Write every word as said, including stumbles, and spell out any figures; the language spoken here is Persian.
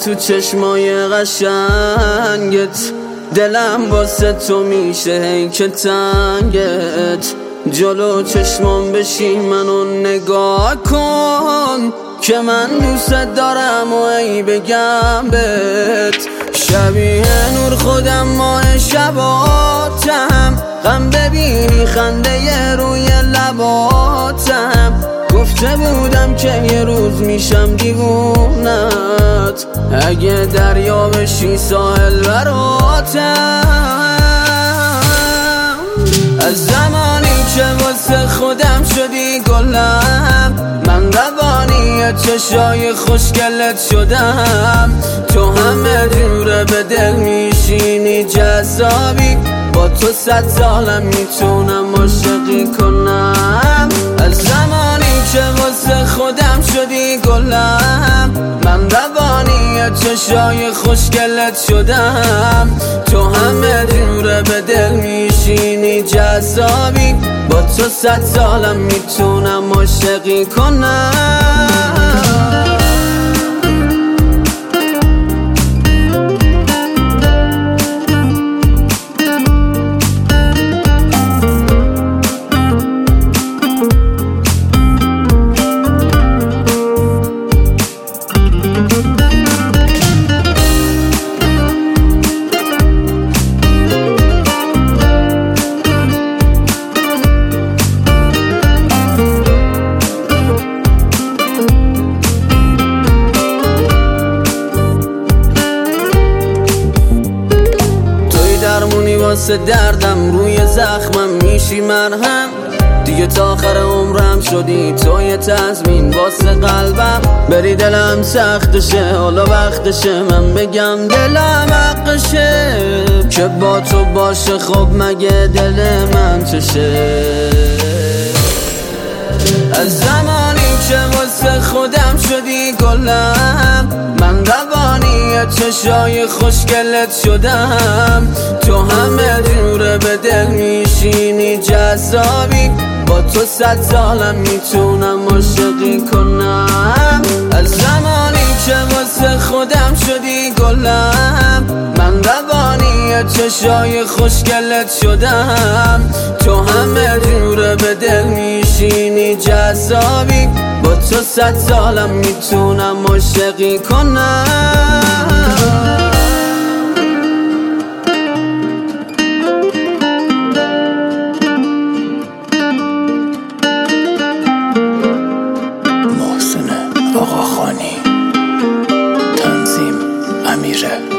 تو چشمای قشنگت، دلم واسه تو میشه هی که تنگت. جلو چشمام بشین منو نگاه کن که من دوست دارم و ای بگم بهت. شبیه نور خودم ماه شباتم، غم ببینی خنده روی لباتم. گفته بودم که یه روز میشم دیوونت، اگه دریا بشی ساحل براتم. از زمانی که واسه خودم شدی گلم، من روانی چشای خوشگلت شدم. تو همه جوره به دل میشینی جذابی، با تو صد سالم میتونم عاشقی کنم. از زمانی که واسه خودم شدی گلم، من روانی چشای خوشگلت شدم. تو همه جوره به دل میشینی جذابی، با تو صد سالم میتونم عاشقی کنم. واسه دردم روی زخمم میشی مرهم، دیگه تا آخر عمرم شدی تو یه تضمین واسه قلبم. بری دلم سختشه، حالا وقتشه من بگم دلم حقشه که با تو باشه. خب مگه دل من چشه؟ از زمانی که واسه خودم شدی گلم، من روانی چشای خوشگلت شدم. تو همه جوره به دل میشینی جذابی، با تو صد سالم میتونم عاشقی کنم. از زمانی که واسه خودم شدی گلم، من روانی چشای خوشگلت شدم. تو همه جوره به دل میشینی جذابی، با تو صد سالم میتونم عاشقی کنم. محسن آقاخانی، تنظیم امیره.